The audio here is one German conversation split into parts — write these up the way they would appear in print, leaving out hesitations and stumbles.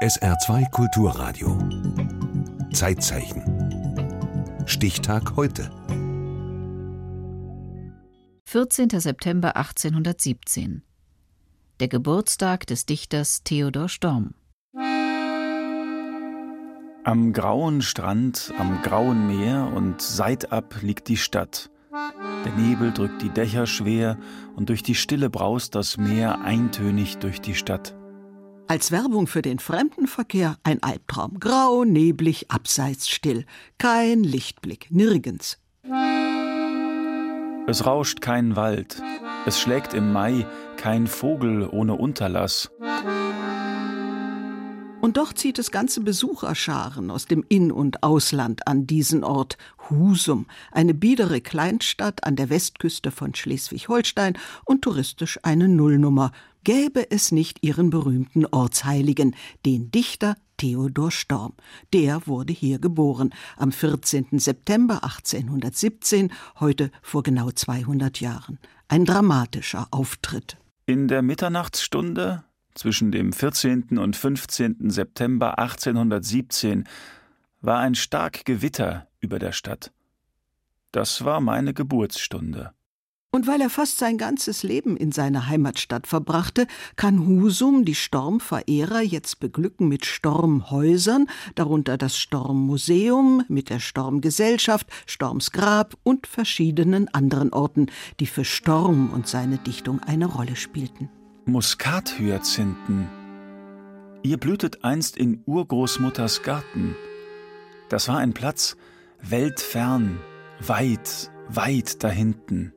SR2 Kulturradio. Zeitzeichen. Stichtag heute. 14. September 1817. Der Geburtstag des Dichters Theodor Storm. Am grauen Strand, am grauen Meer und seitab liegt die Stadt. Der Nebel drückt die Dächer schwer und durch die Stille braust das Meer eintönig durch die Stadt. Als Werbung für den Fremdenverkehr ein Albtraum. Grau, neblig, abseits still. Kein Lichtblick, nirgends. Es rauscht kein Wald, es schlägt im Mai kein Vogel ohne Unterlass. Und doch zieht es ganze Besucherscharen aus dem In- und Ausland an diesen Ort. Husum, eine biedere Kleinstadt an der Westküste von Schleswig-Holstein und touristisch eine Nullnummer. Gäbe es nicht ihren berühmten Ortsheiligen, den Dichter Theodor Storm. Der wurde hier geboren, am 14. September 1817, heute vor genau 200 Jahren. Ein dramatischer Auftritt. In der Mitternachtsstunde zwischen dem 14. und 15. September 1817 war ein stark Gewitter über der Stadt. Das war meine Geburtsstunde. Und weil er fast sein ganzes Leben in seiner Heimatstadt verbrachte, kann Husum die Stormverehrer jetzt beglücken mit Stormhäusern, darunter das Stormmuseum, mit der Stormgesellschaft, Storms Grab und verschiedenen anderen Orten, die für Storm und seine Dichtung eine Rolle spielten. Muskathyazinthen. Ihr blühtet einst in Urgroßmutters Garten. Das war ein Platz weltfern, weit, weit dahinten.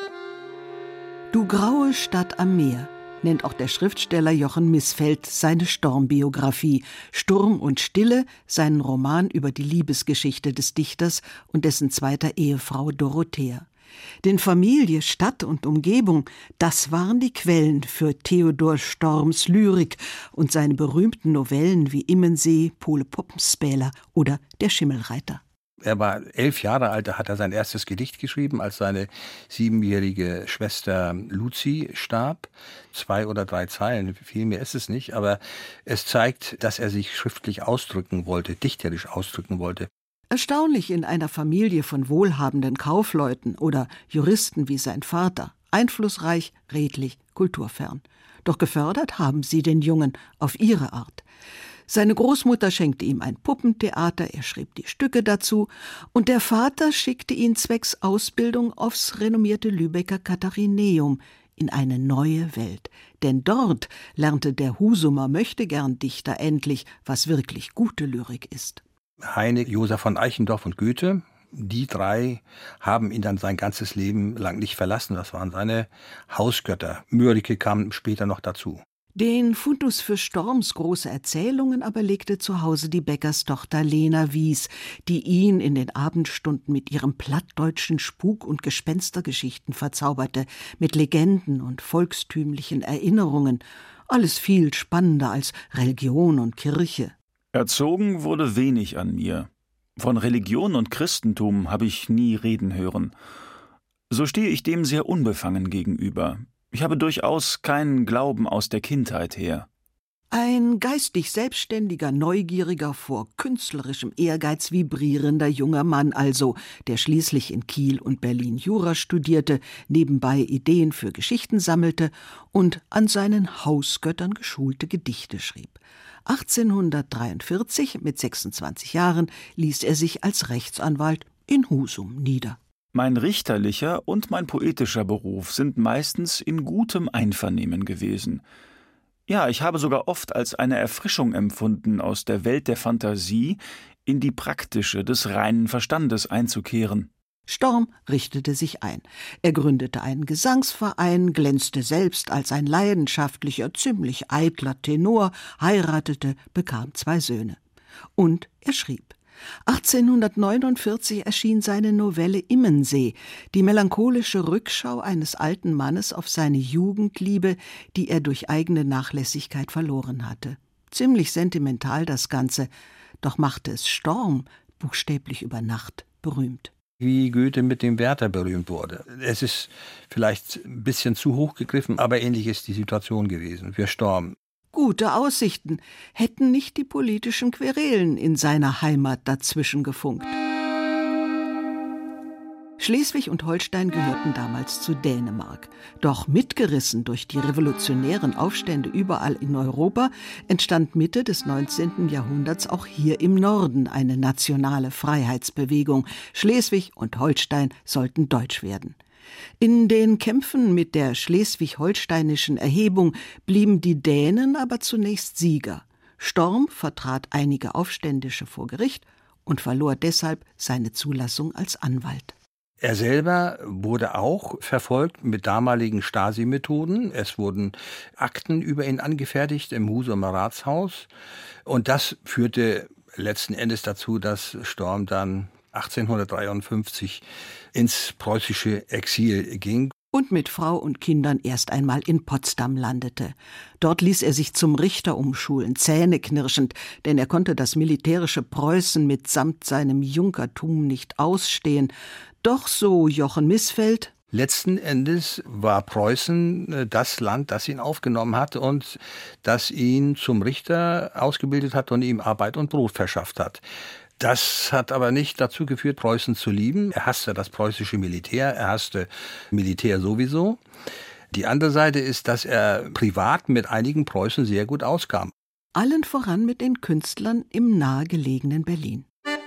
Du graue Stadt am Meer, nennt auch der Schriftsteller Jochen Missfeld seine Stormbiografie. Sturm und Stille, seinen Roman über die Liebesgeschichte des Dichters und dessen zweiter Ehefrau Dorothea. Denn Familie, Stadt und Umgebung, das waren die Quellen für Theodor Storms Lyrik und seine berühmten Novellen wie Immensee, Pole Poppenspäler oder Der Schimmelreiter. Er war 11 Jahre alt, da hat er sein erstes Gedicht geschrieben, als seine 7-jährige Schwester Luzi starb. 2 oder 3 Zeilen, viel mehr ist es nicht, aber es zeigt, dass er sich schriftlich ausdrücken wollte, dichterisch ausdrücken wollte. Erstaunlich in einer Familie von wohlhabenden Kaufleuten oder Juristen wie sein Vater. Einflussreich, redlich, kulturfern. Doch gefördert haben sie den Jungen auf ihre Art. Seine Großmutter schenkte ihm ein Puppentheater, er schrieb die Stücke dazu und der Vater schickte ihn zwecks Ausbildung aufs renommierte Lübecker Katharineum in eine neue Welt. Denn dort lernte der Husumer Möchtegern-Dichter endlich, was wirklich gute Lyrik ist. Heine, Josef von Eichendorff und Goethe, die 3 haben ihn dann sein ganzes Leben lang nicht verlassen. Das waren seine Hausgötter. Mörike kam später noch dazu. Den Fundus für Storms große Erzählungen aber legte zu Hause die Bäckerstochter Lena Wies, die ihn in den Abendstunden mit ihrem plattdeutschen Spuk- und Gespenstergeschichten verzauberte, mit Legenden und volkstümlichen Erinnerungen. Alles viel spannender als Religion und Kirche. Erzogen wurde wenig an mir. Von Religion und Christentum habe ich nie reden hören. So stehe ich dem sehr unbefangen gegenüber. Ich habe durchaus keinen Glauben aus der Kindheit her. Ein geistig selbstständiger, neugieriger, vor künstlerischem Ehrgeiz vibrierender junger Mann also, der schließlich in Kiel und Berlin Jura studierte, nebenbei Ideen für Geschichten sammelte und an seinen Hausgöttern geschulte Gedichte schrieb. 1843, mit 26 Jahren, ließ er sich als Rechtsanwalt in Husum nieder. Mein richterlicher und mein poetischer Beruf sind meistens in gutem Einvernehmen gewesen. Ja, ich habe sogar oft als eine Erfrischung empfunden, aus der Welt der Fantasie in die praktische des reinen Verstandes einzukehren. Storm richtete sich ein. Er gründete einen Gesangsverein, glänzte selbst als ein leidenschaftlicher, ziemlich eitler Tenor, heiratete, bekam 2 Söhne. Und er schrieb. 1849 erschien seine Novelle Immensee, die melancholische Rückschau eines alten Mannes auf seine Jugendliebe, die er durch eigene Nachlässigkeit verloren hatte. Ziemlich sentimental das Ganze, doch machte es Storm buchstäblich über Nacht berühmt. Wie Goethe mit dem Werther berühmt wurde. Es ist vielleicht ein bisschen zu hoch gegriffen, aber ähnlich ist die Situation gewesen für Storm. gute Aussichten, hätten nicht die politischen Querelen in seiner Heimat dazwischen gefunkt. Schleswig und Holstein gehörten damals zu Dänemark. Doch mitgerissen durch die revolutionären Aufstände überall in Europa entstand Mitte des 19. Jahrhunderts auch hier im Norden eine nationale Freiheitsbewegung. Schleswig und Holstein sollten deutsch werden. In den Kämpfen mit der schleswig-holsteinischen Erhebung blieben die Dänen aber zunächst Sieger. Storm vertrat einige Aufständische vor Gericht und verlor deshalb seine Zulassung als Anwalt. Er selber wurde auch verfolgt mit damaligen Stasi-Methoden. Es wurden Akten über ihn angefertigt im Husumer Ratshaus. Und das führte letzten Endes dazu, dass Storm dann 1853 ins preußische Exil ging. Und mit Frau und Kindern erst einmal in Potsdam landete. Dort ließ er sich zum Richter umschulen, zähneknirschend, denn er konnte das militärische Preußen mitsamt seinem Junkertum nicht ausstehen. Doch so Jochen Missfeld: Letzten Endes war Preußen das Land, das ihn aufgenommen hat und das ihn zum Richter ausgebildet hat und ihm Arbeit und Brot verschafft hat. Das hat aber nicht dazu geführt, Preußen zu lieben. Er hasste das preußische Militär, er hasste Militär sowieso. Die andere Seite ist, dass er privat mit einigen Preußen sehr gut auskam. Allen voran mit den Künstlern im nahegelegenen Berlin.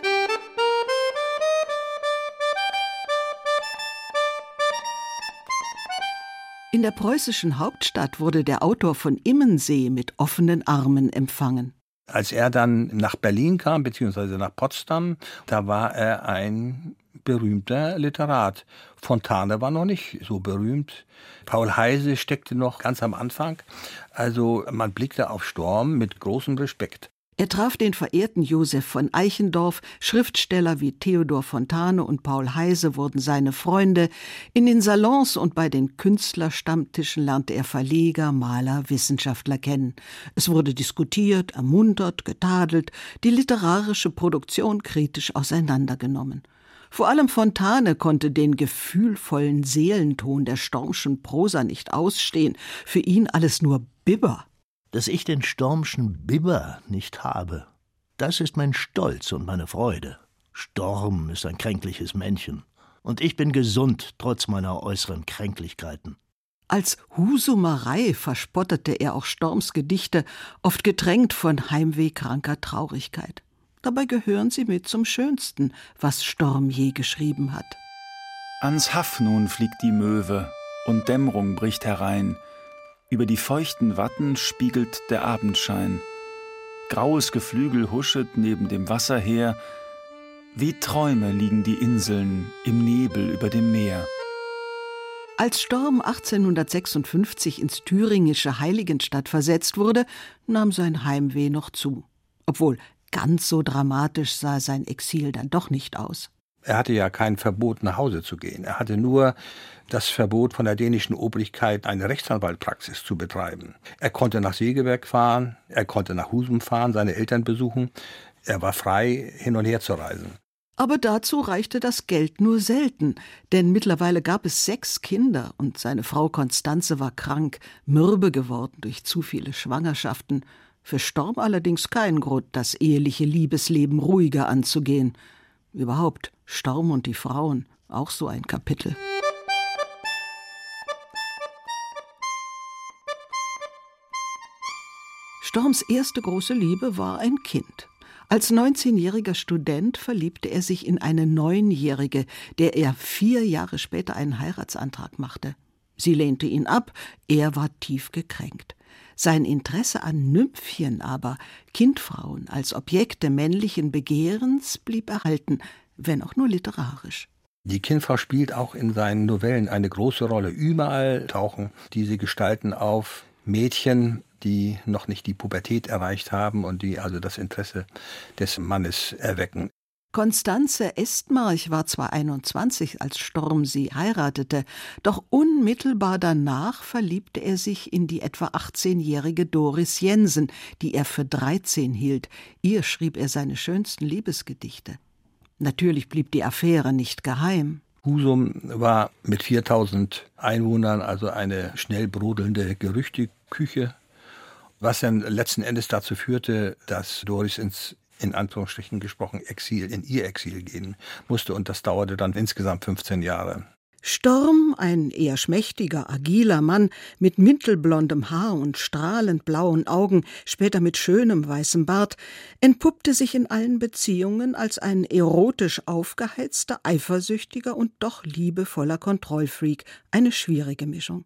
In der preußischen Hauptstadt wurde der Autor von Immensee mit offenen Armen empfangen. Als er dann nach Berlin kam, beziehungsweise nach Potsdam, da war er ein berühmter Literat. Fontane war noch nicht so berühmt. Paul Heyse steckte noch ganz am Anfang. Also man blickte auf Storm mit großem Respekt. Er traf den verehrten Josef von Eichendorff, Schriftsteller wie Theodor Fontane und Paul Heyse wurden seine Freunde. In den Salons und bei den Künstlerstammtischen lernte er Verleger, Maler, Wissenschaftler kennen. Es wurde diskutiert, ermuntert, getadelt, die literarische Produktion kritisch auseinandergenommen. Vor allem Fontane konnte den gefühlvollen Seelenton der Stormschen Prosa nicht ausstehen, für ihn alles nur Bibber. Dass ich den Stormschen Bibber nicht habe, das ist mein Stolz und meine Freude. Storm ist ein kränkliches Männchen. Und ich bin gesund, trotz meiner äußeren Kränklichkeiten. Als Husumerei verspottete er auch Storms Gedichte, oft getränkt von heimwehkranker Traurigkeit. Dabei gehören sie mit zum Schönsten, was Storm je geschrieben hat. Ans Haff nun fliegt die Möwe, und Dämmerung bricht herein. Über die feuchten Watten spiegelt der Abendschein. Graues Geflügel huschet neben dem Wasser her. Wie Träume liegen die Inseln im Nebel über dem Meer. Als Storm 1856 ins thüringische Heiligenstadt versetzt wurde, nahm sein Heimweh noch zu. Obwohl ganz so dramatisch sah sein Exil dann doch nicht aus. Er hatte ja kein Verbot, nach Hause zu gehen. Er hatte nur das Verbot von der dänischen Obrigkeit, eine Rechtsanwaltpraxis zu betreiben. Er konnte nach Segeberg fahren, er konnte nach Husum fahren, seine Eltern besuchen. Er war frei, hin und her zu reisen. Aber dazu reichte das Geld nur selten, denn mittlerweile gab es 6 Kinder und seine Frau Konstanze war krank, mürbe geworden durch zu viele Schwangerschaften. Für Storm allerdings kein Grund, das eheliche Liebesleben ruhiger anzugehen. Überhaupt, Storm und die Frauen, auch so ein Kapitel. Storms erste große Liebe war ein Kind. Als 19-jähriger Student verliebte er sich in eine 9-jährige, der er 4 Jahre später einen Heiratsantrag machte. Sie lehnte ihn ab, er war tief gekränkt. Sein Interesse an Nymphchen aber, Kindfrauen als Objekte männlichen Begehrens, blieb erhalten, wenn auch nur literarisch. Die Kindfrau spielt auch in seinen Novellen eine große Rolle. Überall tauchen diese Gestalten auf, Mädchen, die noch nicht die Pubertät erreicht haben und die also das Interesse des Mannes erwecken. Konstanze Estmarch war zwar 21, als Storm sie heiratete, doch unmittelbar danach verliebte er sich in die etwa 18-jährige Doris Jensen, die er für 13 hielt. Ihr schrieb er seine schönsten Liebesgedichte. Natürlich blieb die Affäre nicht geheim. Husum war mit 4000 Einwohnern also eine schnell brodelnde Gerüchteküche. Was dann letzten Endes dazu führte, dass Doris ins, in Anführungsstrichen gesprochen, in ihr Exil gehen musste. Und das dauerte dann insgesamt 15 Jahre. Storm, ein eher schmächtiger, agiler Mann mit mittelblondem Haar und strahlend blauen Augen, später mit schönem weißem Bart, entpuppte sich in allen Beziehungen als ein erotisch aufgeheizter, eifersüchtiger und doch liebevoller Kontrollfreak, eine schwierige Mischung.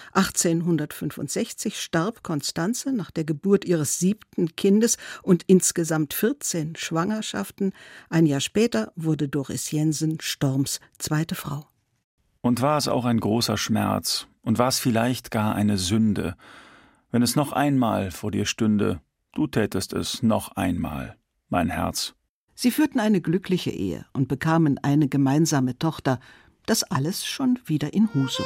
1865 starb Constanze nach der Geburt ihres 7. Kindes und insgesamt 14 Schwangerschaften. Ein Jahr später wurde Doris Jensen Storms zweite Frau. Und war es auch ein großer Schmerz, und war es vielleicht gar eine Sünde, wenn es noch einmal vor dir stünde, du tätest es noch einmal, mein Herz. Sie führten eine glückliche Ehe und bekamen eine gemeinsame Tochter, das alles schon wieder in Husum.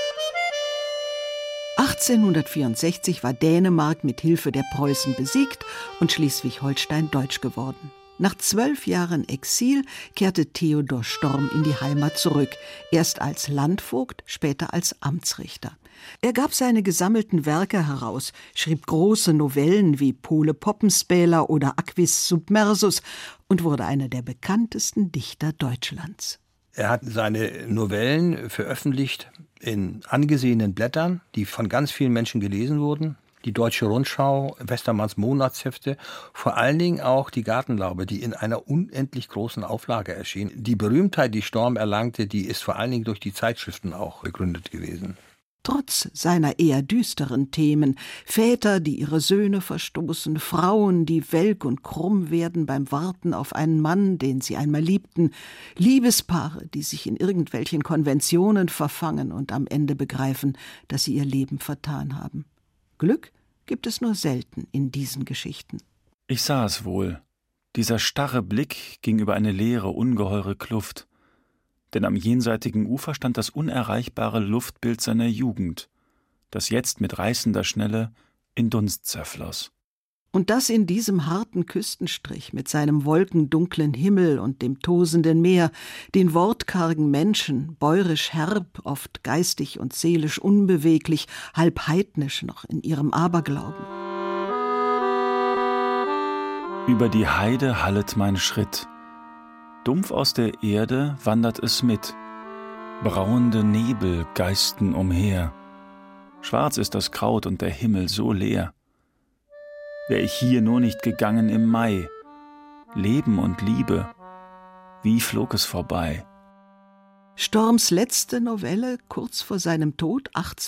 1864 war Dänemark mit Hilfe der Preußen besiegt und Schleswig-Holstein deutsch geworden. Nach 12 Jahren Exil kehrte Theodor Storm in die Heimat zurück, erst als Landvogt, später als Amtsrichter. Er gab seine gesammelten Werke heraus, schrieb große Novellen wie Pole Poppenspäler oder Aquis Submersus und wurde einer der bekanntesten Dichter Deutschlands. Er hat seine Novellen veröffentlicht in angesehenen Blättern, die von ganz vielen Menschen gelesen wurden. Die Deutsche Rundschau, Westermanns Monatshefte, vor allen Dingen auch die Gartenlaube, die in einer unendlich großen Auflage erschien. Die Berühmtheit, die Storm erlangte, die ist vor allen Dingen durch die Zeitschriften auch begründet gewesen. Trotz seiner eher düsteren Themen, Väter, die ihre Söhne verstoßen, Frauen, die welk und krumm werden beim Warten auf einen Mann, den sie einmal liebten, Liebespaare, die sich in irgendwelchen Konventionen verfangen und am Ende begreifen, dass sie ihr Leben vertan haben. Glück gibt es nur selten in diesen Geschichten. Ich sah es wohl. Dieser starre Blick ging über eine leere, ungeheure Kluft. Denn am jenseitigen Ufer stand das unerreichbare Luftbild seiner Jugend, das jetzt mit reißender Schnelle in Dunst zerfloss. Und das in diesem harten Küstenstrich mit seinem wolkendunklen Himmel und dem tosenden Meer, den wortkargen Menschen, bäurisch herb, oft geistig und seelisch unbeweglich, halb heidnisch noch in ihrem Aberglauben. Über die Heide hallet mein Schritt. Dumpf aus der Erde wandert es mit. Brauende Nebel geisten umher. Schwarz ist das Kraut und der Himmel so leer. Wär ich hier nur nicht gegangen im Mai. Leben und Liebe, wie flog es vorbei. Storms letzte Novelle, kurz vor seinem Tod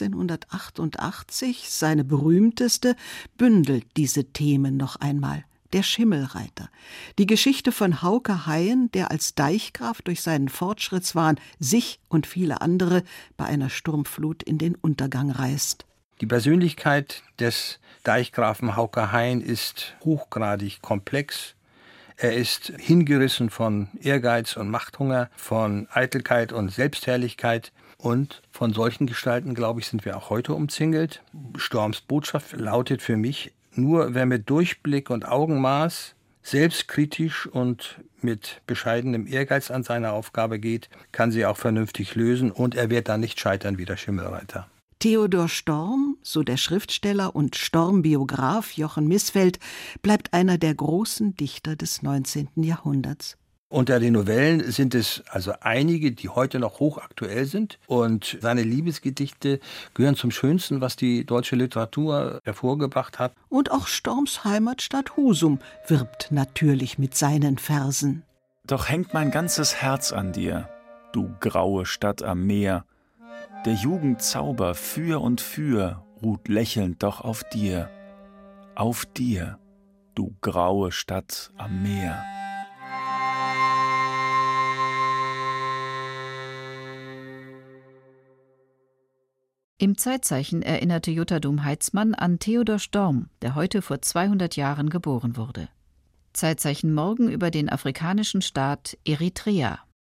1888, seine berühmteste, bündelt diese Themen noch einmal. Der Schimmelreiter. Die Geschichte von Hauke Haien, der als Deichgraf durch seinen Fortschrittswahn sich und viele andere bei einer Sturmflut in den Untergang reißt. Die Persönlichkeit des Deichgrafen Hauke Haien ist hochgradig komplex. Er ist hingerissen von Ehrgeiz und Machthunger, von Eitelkeit und Selbstherrlichkeit. Und von solchen Gestalten, glaube ich, sind wir auch heute umzingelt. Storms Botschaft lautet für mich: Nur wer mit Durchblick und Augenmaß, selbstkritisch und mit bescheidenem Ehrgeiz an seine Aufgabe geht, kann sie auch vernünftig lösen, und er wird dann nicht scheitern wie der Schimmelreiter. Theodor Storm, so der Schriftsteller und Storm-Biograf Jochen Missfeld, bleibt einer der großen Dichter des 19. Jahrhunderts. Unter den Novellen sind es also einige, die heute noch hochaktuell sind. Und seine Liebesgedichte gehören zum Schönsten, was die deutsche Literatur hervorgebracht hat. Und auch Storms Heimatstadt Husum wirbt natürlich mit seinen Versen. Doch hängt mein ganzes Herz an dir, du graue Stadt am Meer. Der Jugend Zauber für und für ruht lächelnd doch auf dir, du graue Stadt am Meer. Im Zeitzeichen erinnerte Jutta Dom-Heitzmann an Theodor Storm, der heute vor 200 Jahren geboren wurde. Zeitzeichen morgen über den afrikanischen Staat Eritrea.